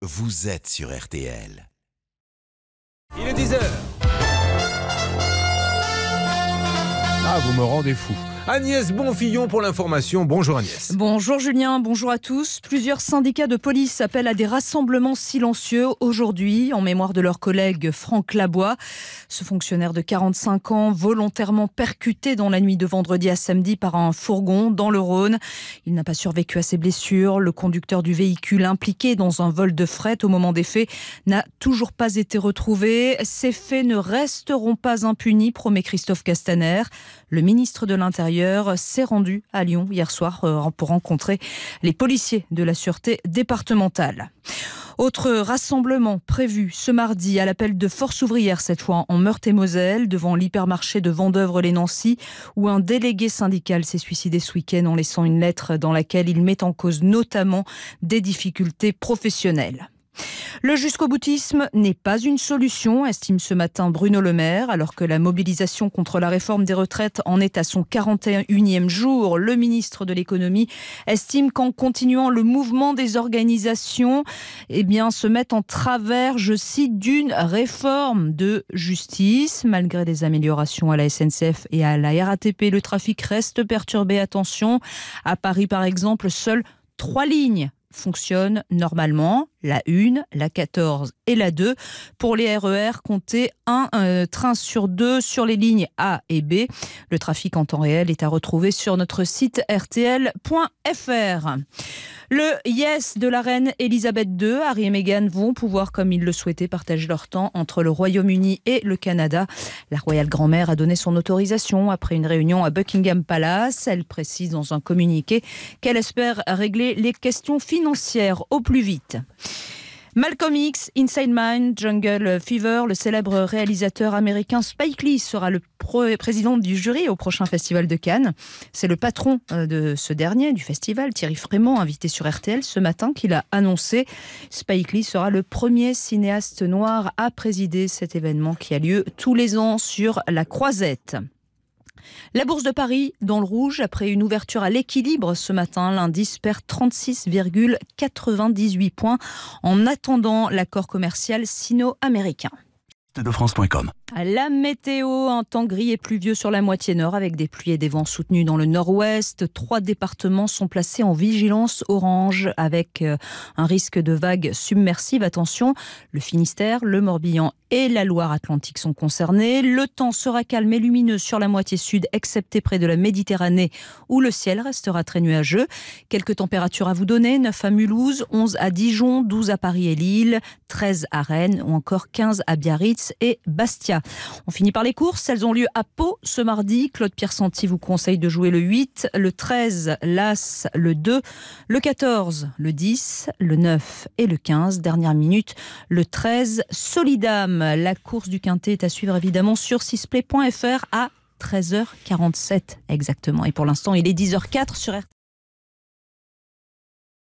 vous êtes sur RTL. Il est 10h. Ah, vous me rendez fou. Agnès Bonfillon pour l'information. Bonjour Agnès. Bonjour Julien, bonjour à tous. Plusieurs syndicats de police appellent à des rassemblements silencieux aujourd'hui en mémoire de leur collègue Franck Laboie. Ce fonctionnaire de 45 ans volontairement percuté dans la nuit de vendredi à samedi par un fourgon dans le Rhône. Il n'a pas survécu à ses blessures. Le conducteur du véhicule impliqué dans un vol de fret au moment des faits n'a toujours pas été retrouvé. Ces faits ne resteront pas impunis, promet Christophe Castaner. Le ministre de l'Intérieur s'est rendu à Lyon hier soir pour rencontrer les policiers de la sûreté départementale. Autre rassemblement prévu ce mardi à l'appel de Force ouvrière, cette fois en Meurthe-et-Moselle, devant l'hypermarché de Vendeuvre-les-Nancy, où un délégué syndical s'est suicidé ce week-end en laissant une lettre dans laquelle il met en cause notamment des difficultés professionnelles. Le jusqu'au-boutisme n'est pas une solution, estime ce matin Bruno Le Maire. Alors que la mobilisation contre la réforme des retraites en est à son 41e jour, le ministre de l'économie estime qu'en continuant le mouvement des organisations, se mettent en travers, je cite, d'une réforme de justice. Malgré des améliorations à la SNCF et à la RATP, le trafic reste perturbé. Attention, à Paris par exemple, seules 3 lignes fonctionnent normalement, la 1, la 14 et la 2. Pour les RER, comptez un train sur 2 sur les lignes A et B. Le trafic en temps réel est à retrouver sur notre site rtl.fr. Le yes de la reine Elisabeth II, Harry et Meghan vont pouvoir, comme ils le souhaitaient, partager leur temps entre le Royaume-Uni et le Canada. La royale grand-mère a donné son autorisation après une réunion à Buckingham Palace. Elle précise dans un communiqué qu'elle espère régler les questions financières au plus vite. Malcolm X, Inside Man, Jungle Fever, le célèbre réalisateur américain Spike Lee sera le président du jury au prochain festival de Cannes. C'est le patron de ce dernier, du festival, Thierry Frémaux, invité sur RTL ce matin, qui l'a annoncé. Spike Lee sera le premier cinéaste noir à présider cet événement qui a lieu tous les ans sur la Croisette. La Bourse de Paris dans le rouge après une ouverture à l'équilibre ce matin. L'indice perd 36,98 points en attendant l'accord commercial sino-américain. De-France.com. La météo, un temps gris et pluvieux sur la moitié nord avec des pluies et des vents soutenus dans le nord-ouest. 3 départements sont placés en vigilance orange avec un risque de vagues submersives. Attention, le Finistère, le Morbihan et la Loire-Atlantique sont concernés. Le temps sera calme et lumineux sur la moitié sud, excepté près de la Méditerranée où le ciel restera très nuageux. Quelques températures à vous donner, 9 à Mulhouse, 11 à Dijon, 12 à Paris et Lille, 13 à Rennes ou encore 15 à Biarritz et Bastia. On finit par les courses, elles ont lieu à Pau ce mardi. Claude Pierre-Santi vous conseille de jouer le 8, le 13, l'As, le 2, le 14, le 10, le 9 et le 15. Dernière minute, le 13, Solidam. La course du Quintet est à suivre évidemment sur sisplay.fr à 13h47 exactement. Et pour l'instant, il est 10h04 sur RTL.